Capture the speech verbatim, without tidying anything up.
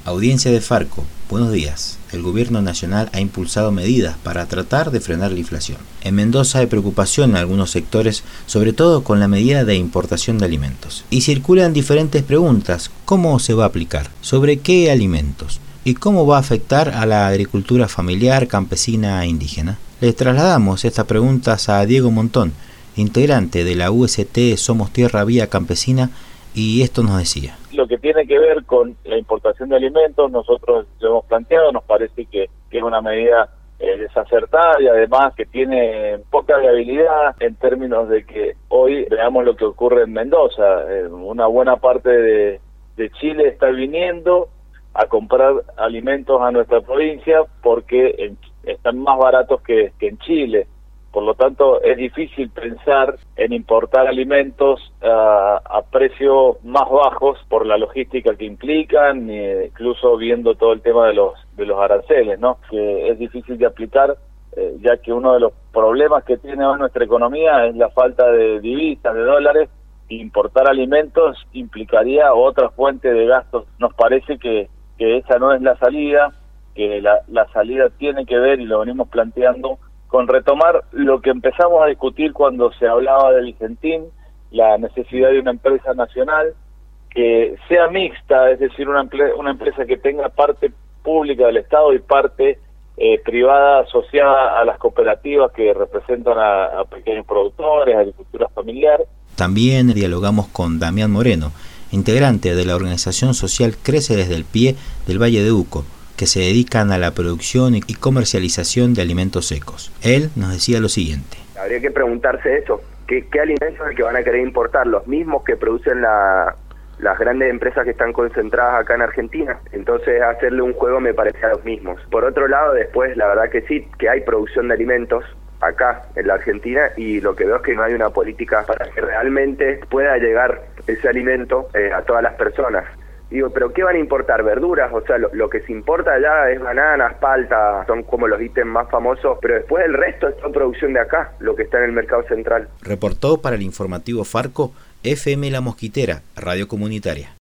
Audiencia de Farco, buenos días. El gobierno nacional ha impulsado medidas para tratar de frenar la inflación. En Mendoza hay preocupación en algunos sectores, sobre todo con la medida de importación de alimentos. Y circulan diferentes preguntas: ¿cómo se va a aplicar? ¿Sobre qué alimentos? ¿Y cómo va a afectar a la agricultura familiar, campesina e indígena? Les trasladamos estas preguntas a Diego Montón, integrante de la U S T Somos Tierra Vía Campesina, y esto nos decía. Lo que tiene que ver con la importación de alimentos, nosotros lo hemos planteado, nos parece que, que es una medida eh, desacertada y además que tiene poca viabilidad en términos de que hoy veamos lo que ocurre en Mendoza. Eh, una buena parte de, de Chile está viniendo a comprar alimentos a nuestra provincia porque en, están más baratos que, que en Chile. Por lo tanto, es difícil pensar en importar alimentos uh, a precios más bajos por la logística que implican, e incluso viendo todo el tema de los de los aranceles, ¿no? Que es difícil de aplicar, eh, ya que uno de los problemas que tiene hoy nuestra economía es la falta de divisas, de dólares. Importar alimentos implicaría otra fuente de gastos. Nos parece que, que esa no es la salida, que la, la salida tiene que ver, y lo venimos planteando, con retomar lo que empezamos a discutir cuando se hablaba del Vicentín, la necesidad de una empresa nacional que sea mixta, es decir, una, una empresa que tenga parte pública del Estado y parte eh, privada asociada a las cooperativas que representan a, a pequeños productores, agricultura familiar. También dialogamos con Damián Moreno, integrante de la organización social Crece desde el Pie del Valle de Uco, que se dedican a la producción y comercialización de alimentos secos. Él nos decía lo siguiente. Habría que preguntarse eso, ¿qué, qué alimentos es el que van a querer importar? ¿Los mismos que producen la, las grandes empresas que están concentradas acá en Argentina? Entonces hacerle un juego me parece a los mismos. Por otro lado, después la verdad que sí, que hay producción de alimentos acá en la Argentina, y lo que veo es que no hay una política para que realmente pueda llegar ese alimento eh, a todas las personas. Digo, ¿pero qué van a importar? ¿Verduras? O sea, lo, lo que se importa allá es bananas, palta, son como los ítems más famosos, pero después el resto es toda producción de acá, lo que está en el mercado central. Reportó para el informativo Farco, F M La Mosquitera, radio comunitaria.